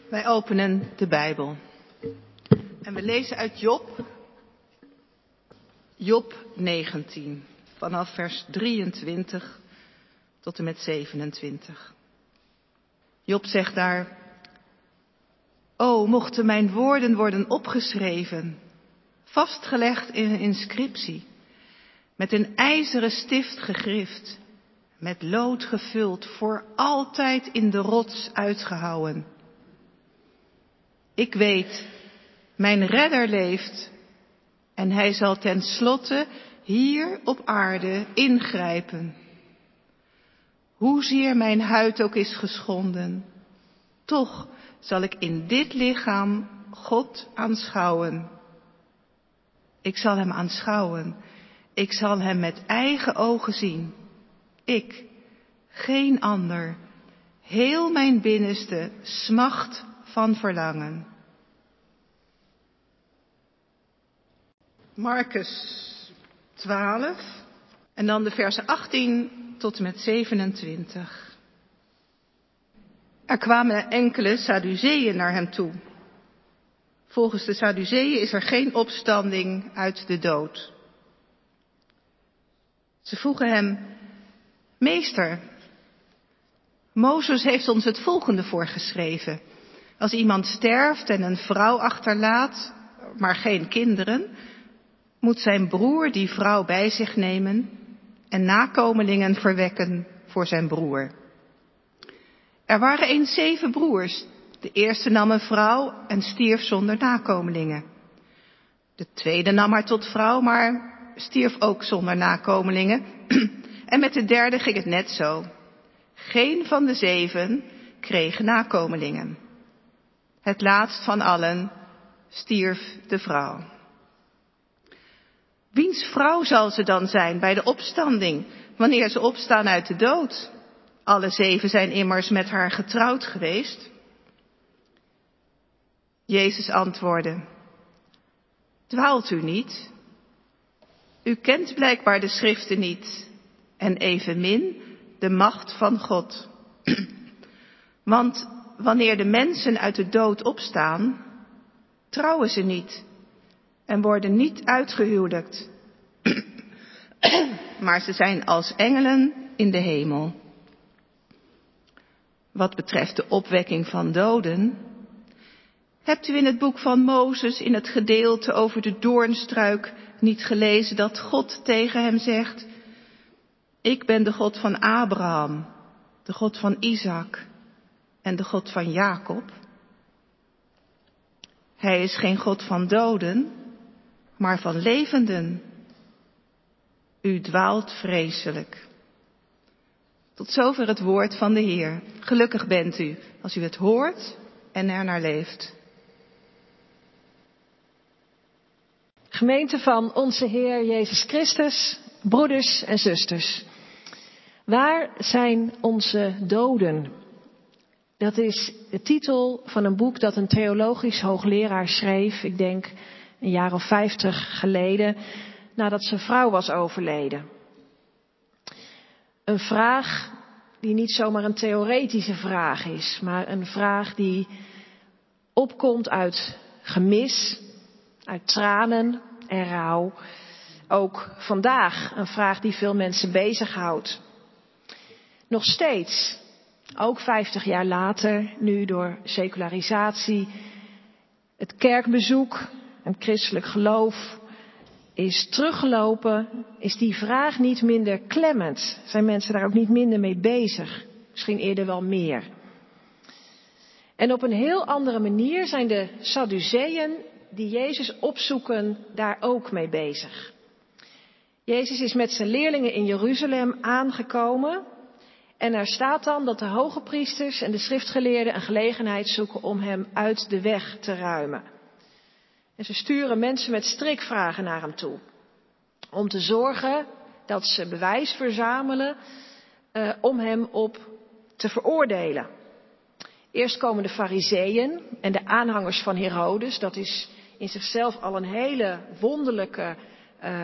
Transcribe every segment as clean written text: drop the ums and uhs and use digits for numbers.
Wij openen de Bijbel en we lezen uit Job 19, vanaf vers 23 tot en met 27. Job zegt daar: O, mochten mijn woorden worden opgeschreven, vastgelegd in een inscriptie, met een ijzeren stift gegrift, met lood gevuld, voor altijd in de rots uitgehouwen. Ik weet, mijn redder leeft en hij zal tenslotte hier op aarde ingrijpen. Hoezeer mijn huid ook is geschonden, toch zal ik in dit lichaam God aanschouwen. Ik zal hem aanschouwen, ik zal hem met eigen ogen zien. Ik, geen ander, heel mijn binnenste smacht van verlangen. Markus 12 en dan de versen 18 tot en met 27. Er kwamen enkele Sadduceeën naar hem toe. Volgens de Sadduceeën is er geen opstanding uit de dood. Ze vroegen hem: Meester, Mozes heeft ons het volgende voorgeschreven. Als iemand sterft en een vrouw achterlaat, maar geen kinderen, moet zijn broer die vrouw bij zich nemen en nakomelingen verwekken voor zijn broer. Er waren eens 7 broers. De eerste nam een vrouw en stierf zonder nakomelingen. De tweede nam haar tot vrouw, maar stierf ook zonder nakomelingen. En met de derde ging het net zo. Geen van de 7 kreeg nakomelingen. Het laatst van allen stierf de vrouw. Wiens vrouw zal ze dan zijn bij de opstanding, wanneer ze opstaan uit de dood? Alle 7 zijn immers met haar getrouwd geweest. Jezus antwoordde: Dwaalt u niet? U kent blijkbaar de schriften niet en evenmin de macht van God. Want wanneer de mensen uit de dood opstaan, trouwen ze niet en worden niet uitgehuwelijkt. Maar ze zijn als engelen in de hemel. Wat betreft de opwekking van doden, hebt u in het boek van Mozes in het gedeelte over de doornstruik niet gelezen dat God tegen hem zegt: Ik ben de God van Abraham, de God van Isaac en de God van Jacob. Hij is geen God van doden, maar van levenden. U dwaalt vreselijk. Tot zover het woord van de Heer. Gelukkig bent u als u het hoort en ernaar leeft. Gemeente van onze Heer Jezus Christus, broeders en zusters. Waar zijn onze doden? Dat is de titel van een boek dat een theologisch hoogleraar schreef, ik denk een jaar of 50 geleden, nadat zijn vrouw was overleden. Een vraag die niet zomaar een theoretische vraag is, maar een vraag die opkomt uit gemis, uit tranen en rouw. Ook vandaag een vraag die veel mensen bezighoudt. Nog steeds, ook 50 jaar later, nu door secularisatie, het kerkbezoek en christelijk geloof is teruggelopen, is die vraag niet minder klemmend. Zijn mensen daar ook niet minder mee bezig? Misschien eerder wel meer. En op een heel andere manier zijn de Sadduceeën die Jezus opzoeken daar ook mee bezig. Jezus is met zijn leerlingen in Jeruzalem aangekomen. En er staat dan dat de hoge priesters en de schriftgeleerden een gelegenheid zoeken om hem uit de weg te ruimen. En ze sturen mensen met strikvragen naar hem toe. Om te zorgen dat ze bewijs verzamelen om hem op te veroordelen. Eerst komen de Farizeeën en de aanhangers van Herodes. Dat is in zichzelf al een hele wonderlijke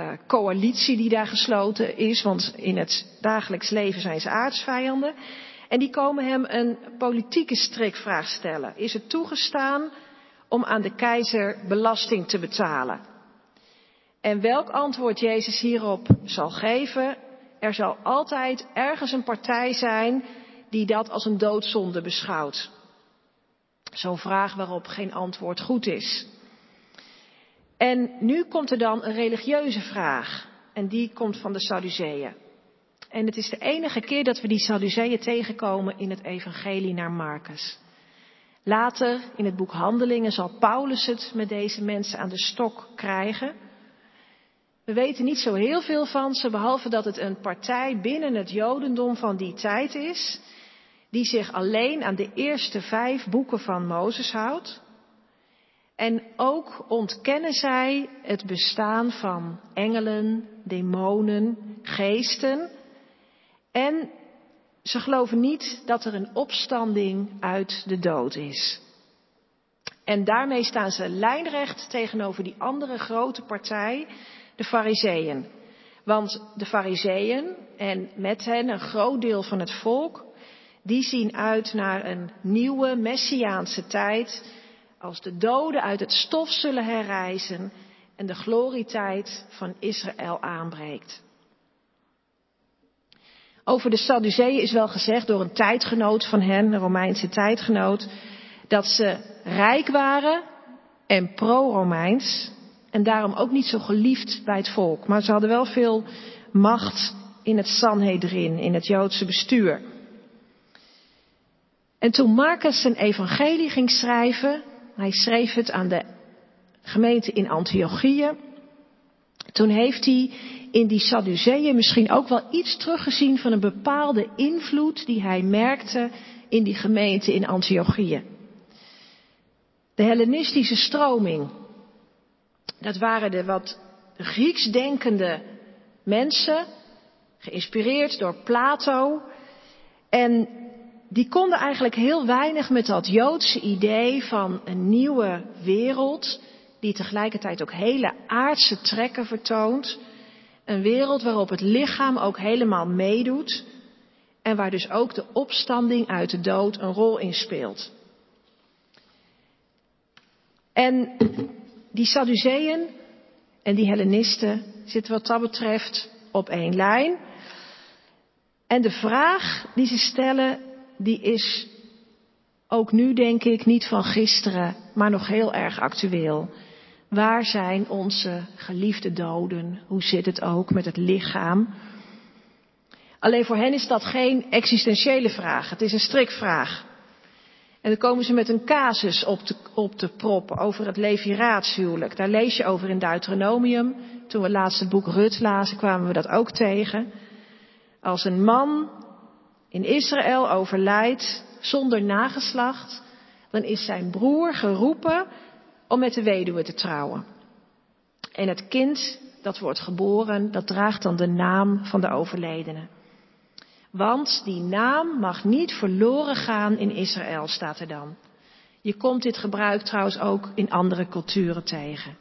coalitie die daar gesloten is. Want in het dagelijks leven zijn ze aardsvijanden. En die komen hem een politieke strikvraag stellen. Is het toegestaan om aan de keizer belasting te betalen? En welk antwoord Jezus hierop zal geven, er zal altijd ergens een partij zijn die dat als een doodzonde beschouwt. Zo'n vraag waarop geen antwoord goed is. En nu komt er dan een religieuze vraag. En die komt van de Sadduceeën. En het is de enige keer dat we die Sadduceeën tegenkomen in het evangelie naar Marcus. Later in het boek Handelingen zal Paulus het met deze mensen aan de stok krijgen. We weten niet zo heel veel van ze, behalve dat het een partij binnen het Jodendom van die tijd is, die zich alleen aan de eerste 5 boeken van Mozes houdt. En ook ontkennen zij het bestaan van engelen, demonen, geesten. En ze geloven niet dat er een opstanding uit de dood is. En daarmee staan ze lijnrecht tegenover die andere grote partij, de Farizeeën. Want de Farizeeën en met hen een groot deel van het volk, die zien uit naar een nieuwe messiaanse tijd, als de doden uit het stof zullen herrijzen en de glorietijd van Israël aanbreekt. Over de Sadduceeën is wel gezegd door een tijdgenoot van hen, een Romeinse tijdgenoot, dat ze rijk waren en pro-Romeins en daarom ook niet zo geliefd bij het volk. Maar ze hadden wel veel macht in het Sanhedrin, in het Joodse bestuur. En toen Marcus zijn evangelie ging schrijven, hij schreef het aan de gemeente in Antiochië, toen heeft hij in die Sadduceeën misschien ook wel iets teruggezien van een bepaalde invloed die hij merkte in die gemeente in Antiochië. De Hellenistische stroming, dat waren de wat Grieks denkende mensen, geïnspireerd door Plato. En die konden eigenlijk heel weinig met dat Joodse idee van een nieuwe wereld, die tegelijkertijd ook hele aardse trekken vertoont. Een wereld waarop het lichaam ook helemaal meedoet en waar dus ook de opstanding uit de dood een rol in speelt. En die Sadduceeën en die Hellenisten zitten wat dat betreft op één lijn. En de vraag die ze stellen, die is ook nu denk ik niet van gisteren, maar nog heel erg actueel. Waar zijn onze geliefde doden? Hoe zit het ook met het lichaam? Alleen voor hen is dat geen existentiële vraag. Het is een strikvraag. En dan komen ze met een casus op te proppen over het leviraatshuwelijk. Daar lees je over in Deuteronomium. Toen we laatst het boek Rut lazen, kwamen we dat ook tegen. Als een man in Israël overlijdt zonder nageslacht, dan is zijn broer geroepen om met de weduwe te trouwen. En het kind dat wordt geboren, dat draagt dan de naam van de overledene. Want die naam mag niet verloren gaan in Israël, staat er dan. Je komt dit gebruik trouwens ook in andere culturen tegen.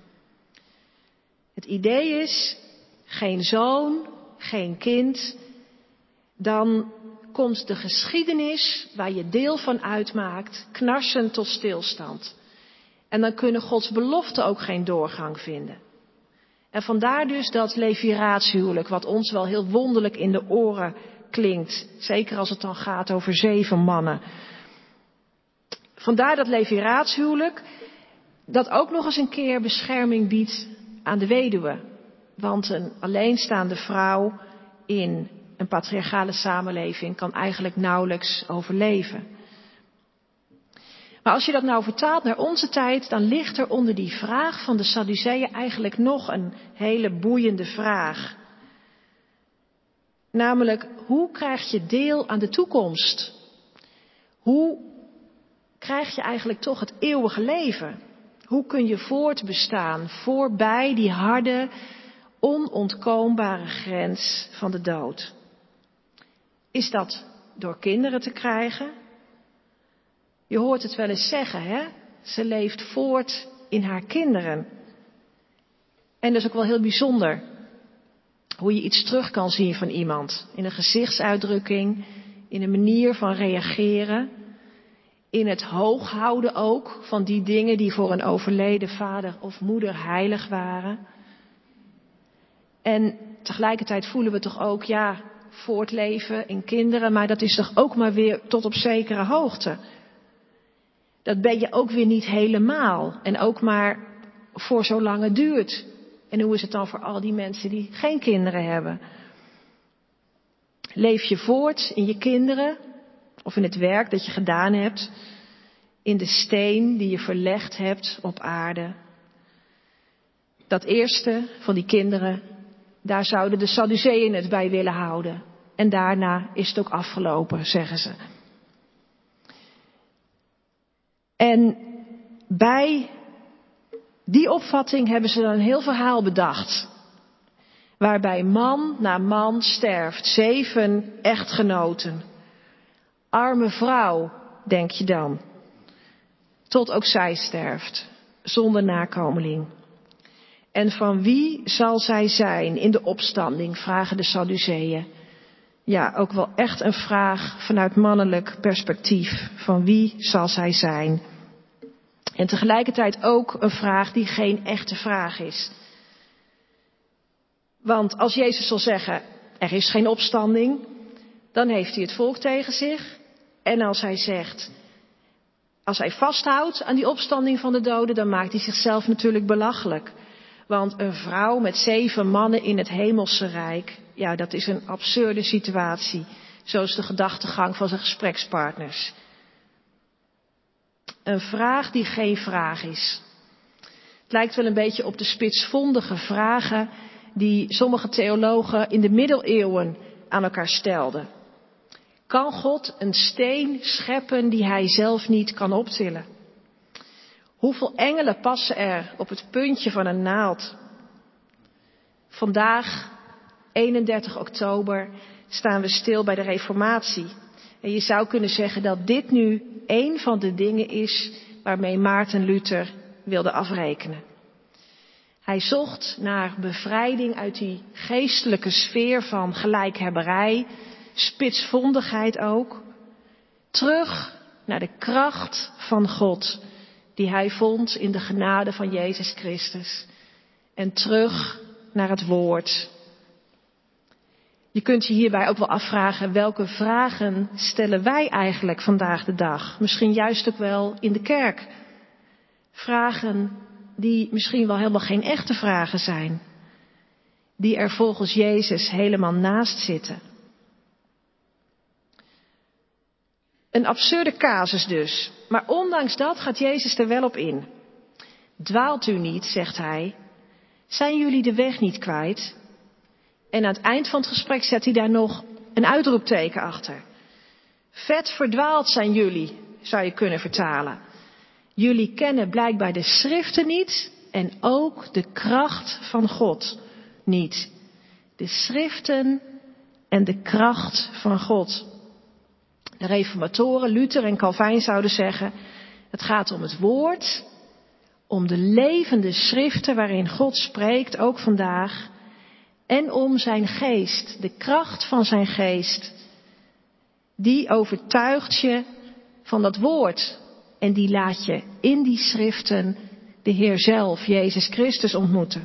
Het idee is, geen zoon, geen kind, dan komt de geschiedenis waar je deel van uitmaakt knarsend tot stilstand. En dan kunnen Gods beloften ook geen doorgang vinden. En vandaar dus dat leviraatshuwelijk, wat ons wel heel wonderlijk in de oren klinkt. Zeker als het dan gaat over 7 mannen. Vandaar dat leviraatshuwelijk, dat ook nog eens een keer bescherming biedt aan de weduwe. Want een alleenstaande vrouw in een patriarchale samenleving kan eigenlijk nauwelijks overleven. Maar als je dat nou vertaalt naar onze tijd, dan ligt er onder die vraag van de Sadduceeën eigenlijk nog een hele boeiende vraag. Namelijk, hoe krijg je deel aan de toekomst? Hoe krijg je eigenlijk toch het eeuwige leven? Hoe kun je voortbestaan voorbij die harde, onontkoombare grens van de dood? Is dat door kinderen te krijgen? Je hoort het wel eens zeggen, hè? Ze leeft voort in haar kinderen. En dat is ook wel heel bijzonder. Hoe je iets terug kan zien van iemand. In een gezichtsuitdrukking, in een manier van reageren, in het hoog houden ook van die dingen die voor een overleden vader of moeder heilig waren. En tegelijkertijd voelen we toch ook, voortleven in kinderen, maar dat is toch ook maar weer tot op zekere hoogte. Dat ben je ook weer niet helemaal en ook maar voor zolang het duurt. En hoe is het dan voor al die mensen die geen kinderen hebben? Leef je voort in je kinderen of in het werk dat je gedaan hebt, in de steen die je verlegd hebt op aarde? Dat eerste van die kinderen, daar zouden de Sadduceeën het bij willen houden. En daarna is het ook afgelopen, zeggen ze. En bij die opvatting hebben ze dan een heel verhaal bedacht. Waarbij man na man sterft. 7 echtgenoten. Arme vrouw, denk je dan. Tot ook zij sterft. Zonder nakomeling. En van wie zal zij zijn in de opstanding, vragen de Sadduceeën. Ja, ook wel echt een vraag vanuit mannelijk perspectief. Van wie zal zij zijn? En tegelijkertijd ook een vraag die geen echte vraag is. Want als Jezus zal zeggen, er is geen opstanding, dan heeft hij het volk tegen zich. En als hij vasthoudt aan die opstanding van de doden, dan maakt hij zichzelf natuurlijk belachelijk. Want een vrouw met 7 mannen in het hemelse rijk, dat is een absurde situatie. Zo is de gedachtegang van zijn gesprekspartners. Een vraag die geen vraag is. Het lijkt wel een beetje op de spitsvondige vragen die sommige theologen in de middeleeuwen aan elkaar stelden. Kan God een steen scheppen die hij zelf niet kan optillen? Hoeveel engelen passen er op het puntje van een naald? Vandaag, 31 oktober, staan we stil bij de Reformatie. En je zou kunnen zeggen dat dit nu een van de dingen is waarmee Maarten Luther wilde afrekenen. Hij zocht naar bevrijding uit die geestelijke sfeer van gelijkhebberij, spitsvondigheid ook. Terug naar de kracht van God die hij vond in de genade van Jezus Christus. En terug naar het woord. Je kunt je hierbij ook wel afvragen, welke vragen stellen wij eigenlijk vandaag de dag? Misschien juist ook wel in de kerk. Vragen die misschien wel helemaal geen echte vragen zijn. Die er volgens Jezus helemaal naast zitten. Een absurde casus dus. Maar ondanks dat gaat Jezus er wel op in. Dwaalt u niet, zegt hij. Zijn jullie de weg niet kwijt? En aan het eind van het gesprek zet hij daar nog een uitroepteken achter. Vet verdwaald zijn jullie, zou je kunnen vertalen. Jullie kennen blijkbaar de schriften niet en ook de kracht van God niet. De schriften en de kracht van God. De reformatoren, Luther en Calvijn zouden zeggen, het gaat om het woord, om de levende schriften waarin God spreekt, ook vandaag, en om zijn geest, de kracht van zijn geest. Die overtuigt je van dat woord en die laat je in die schriften de Heer zelf, Jezus Christus, ontmoeten.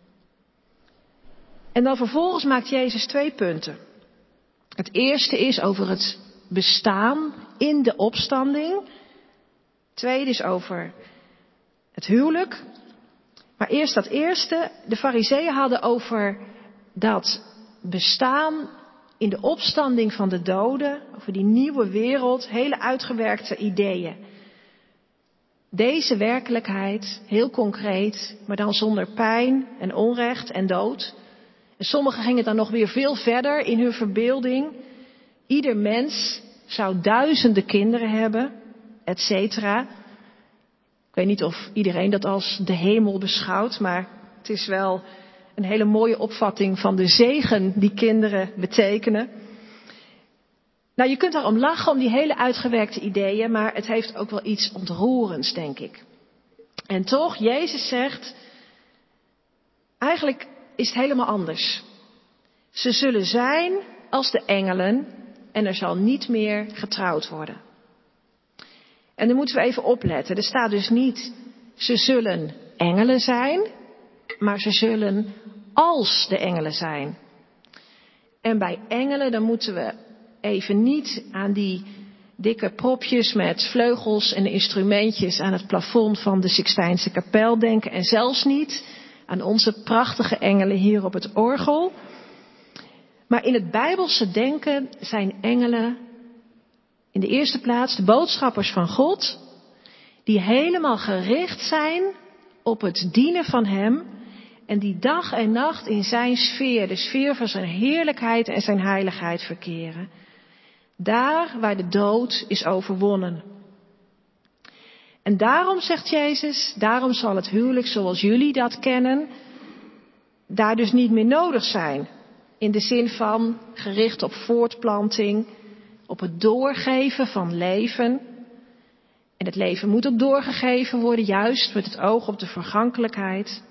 En dan vervolgens maakt Jezus 2 punten. Het eerste is over het bestaan in de opstanding. Het tweede is over het huwelijk. Maar eerst dat eerste. De Farizeeën hadden over dat bestaan in de opstanding van de doden, over die nieuwe wereld, hele uitgewerkte ideeën. Deze werkelijkheid, heel concreet, maar dan zonder pijn en onrecht en dood. En sommigen gingen dan nog weer veel verder in hun verbeelding. Ieder mens zou 1000 kinderen hebben, et cetera. Ik weet niet of iedereen dat als de hemel beschouwt, maar het is wel een hele mooie opvatting van de zegen die kinderen betekenen. Nou, je kunt daarom lachen om die hele uitgewerkte ideeën, maar het heeft ook wel iets ontroerends, denk ik. En toch, Jezus zegt, eigenlijk is het helemaal anders. Ze zullen zijn als de engelen en er zal niet meer getrouwd worden. En dan moeten we even opletten. Er staat dus niet, ze zullen engelen zijn, maar ze zullen als de engelen zijn. En bij engelen, dan moeten we even niet aan die dikke propjes met vleugels en instrumentjes aan het plafond van de Sixtijnse kapel denken. En zelfs niet aan onze prachtige engelen hier op het orgel. Maar in het Bijbelse denken zijn engelen in de eerste plaats de boodschappers van God, die helemaal gericht zijn op het dienen van Hem en die dag en nacht in zijn sfeer, de sfeer van zijn heerlijkheid en zijn heiligheid verkeren. Daar waar de dood is overwonnen. En daarom, zegt Jezus, daarom zal het huwelijk zoals jullie dat kennen, daar dus niet meer nodig zijn. In de zin van gericht op voortplanting, op het doorgeven van leven. En het leven moet ook doorgegeven worden, juist met het oog op de vergankelijkheid.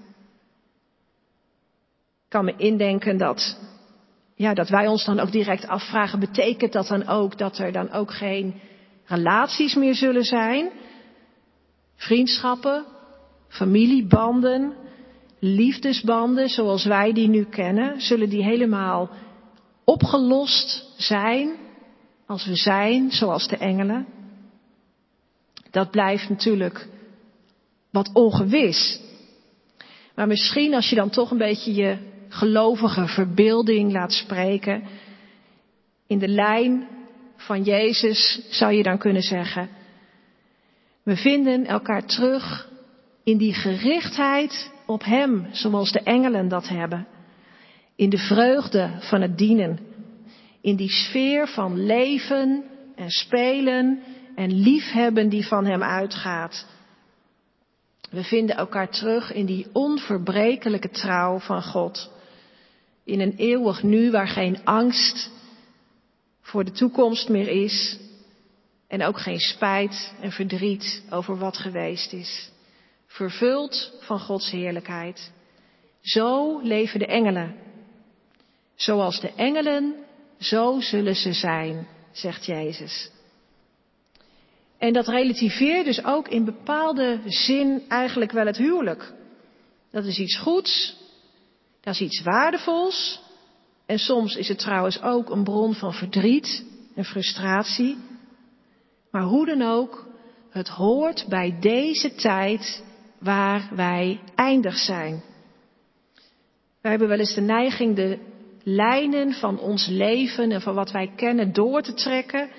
Ik kan me indenken dat wij ons dan ook direct afvragen, betekent dat dan ook dat er dan ook geen relaties meer zullen zijn? Vriendschappen, familiebanden, liefdesbanden zoals wij die nu kennen, zullen die helemaal opgelost zijn als we zijn zoals de engelen? Dat blijft natuurlijk wat ongewis. Maar misschien als je dan toch een beetje je gelovige verbeelding laat spreken, in de lijn van Jezus zou je dan kunnen zeggen, we vinden elkaar terug in die gerichtheid op Hem, zoals de engelen dat hebben. In de vreugde van het dienen. In die sfeer van leven en spelen en liefhebben die van Hem uitgaat. We vinden elkaar terug in die onverbrekelijke trouw van God. In een eeuwig nu waar geen angst voor de toekomst meer is. En ook geen spijt en verdriet over wat geweest is. Vervuld van Gods heerlijkheid. Zo leven de engelen. Zoals de engelen, zo zullen ze zijn, zegt Jezus. En dat relativeert dus ook in bepaalde zin eigenlijk wel het huwelijk. Dat is iets goeds, dat is iets waardevols. En soms is het trouwens ook een bron van verdriet en frustratie. Maar hoe dan ook, het hoort bij deze tijd waar wij eindig zijn. Wij hebben wel eens de neiging de lijnen van ons leven en van wat wij kennen door te trekken.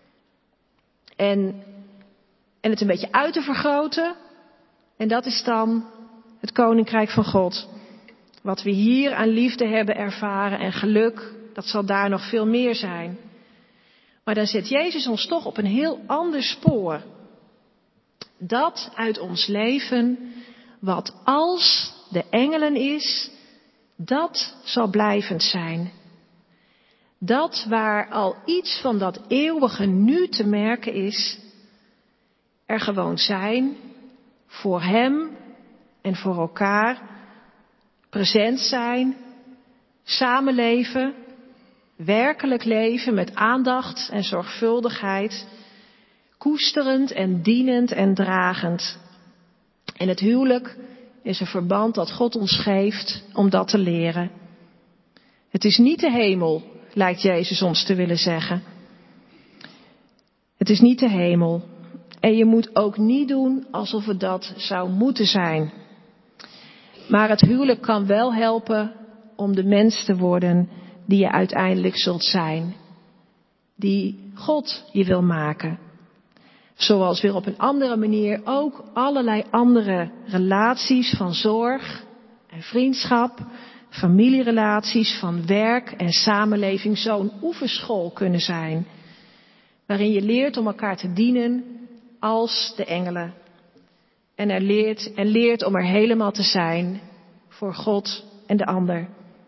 En het een beetje uit te vergroten. En dat is dan het Koninkrijk van God. Wat we hier aan liefde hebben ervaren en geluk, dat zal daar nog veel meer zijn. Maar dan zet Jezus ons toch op een heel ander spoor. Dat uit ons leven, wat als de engelen is, dat zal blijvend zijn. Dat waar al iets van dat eeuwige nu te merken is, er gewoon zijn, voor Hem en voor elkaar, present zijn, samenleven, werkelijk leven met aandacht en zorgvuldigheid, koesterend en dienend en dragend. En het huwelijk is een verband dat God ons geeft om dat te leren. Het is niet de hemel, lijkt Jezus ons te willen zeggen. Het is niet de hemel. En je moet ook niet doen alsof het dat zou moeten zijn. Maar het huwelijk kan wel helpen om de mens te worden die je uiteindelijk zult zijn. Die God je wil maken. Zoals weer op een andere manier ook allerlei andere relaties van zorg en vriendschap, familierelaties van werk en samenleving zo'n oefenschool kunnen zijn. Waarin je leert om elkaar te dienen als de engelen. En leert om er helemaal te zijn voor God en de ander.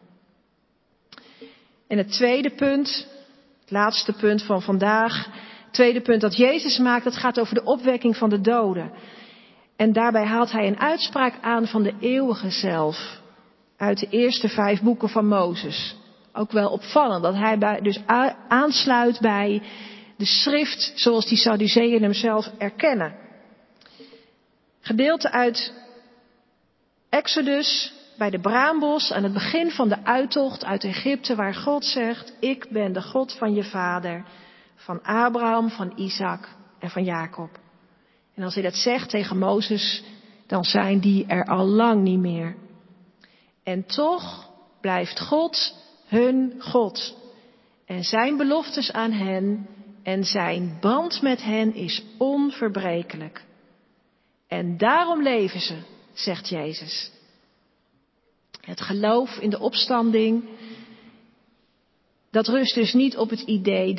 En het tweede punt, het laatste punt van vandaag, het tweede punt dat Jezus maakt, dat gaat over de opwekking van de doden. En daarbij haalt hij een uitspraak aan van de eeuwige zelf, uit de eerste 5 boeken van Mozes. Ook wel opvallend dat hij dus aansluit bij de schrift zoals die Sadduceeën hem zelf erkennen. Gedeelte uit Exodus bij de braambos aan het begin van de uittocht uit Egypte, waar God zegt: ik ben de God van je vader, van Abraham, van Isaac en van Jacob. En als hij dat zegt tegen Mozes, dan zijn die er al lang niet meer. En toch blijft God hun God. En zijn beloftes aan hen en zijn band met hen is onverbrekelijk. En daarom leven ze, zegt Jezus. Het geloof in de opstanding, dat rust dus niet op het idee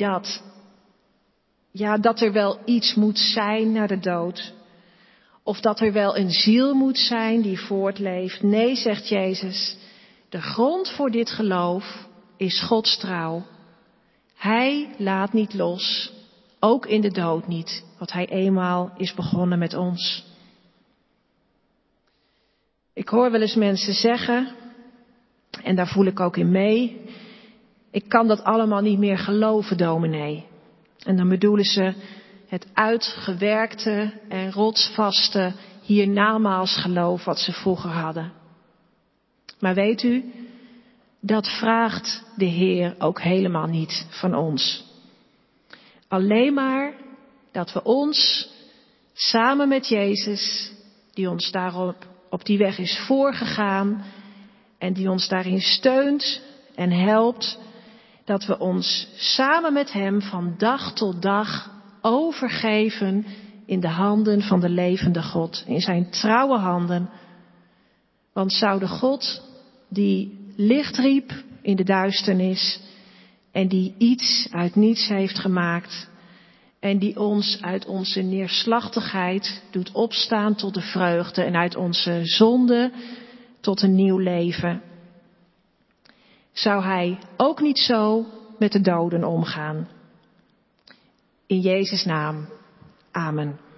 dat er wel iets moet zijn na de dood. Of dat er wel een ziel moet zijn die voortleeft. Nee, zegt Jezus, de grond voor dit geloof is Gods trouw. Hij laat niet los, ook in de dood niet, wat hij eenmaal is begonnen met ons. Ik hoor wel eens mensen zeggen, en daar voel ik ook in mee, ik kan dat allemaal niet meer geloven, dominee. En dan bedoelen ze het uitgewerkte en rotsvaste hiernamaals geloof wat ze vroeger hadden. Maar weet u, dat vraagt de Heer ook helemaal niet van ons. Alleen maar dat we ons samen met Jezus, die ons daarop op die weg is voorgegaan en die ons daarin steunt en helpt, dat we ons samen met Hem van dag tot dag overgeven in de handen van de levende God, in zijn trouwe handen. Want zou de God die licht riep in de duisternis en die iets uit niets heeft gemaakt en die ons uit onze neerslachtigheid doet opstaan tot de vreugde en uit onze zonde tot een nieuw leven, zou Hij ook niet zo met de doden omgaan. In Jezus' naam. Amen.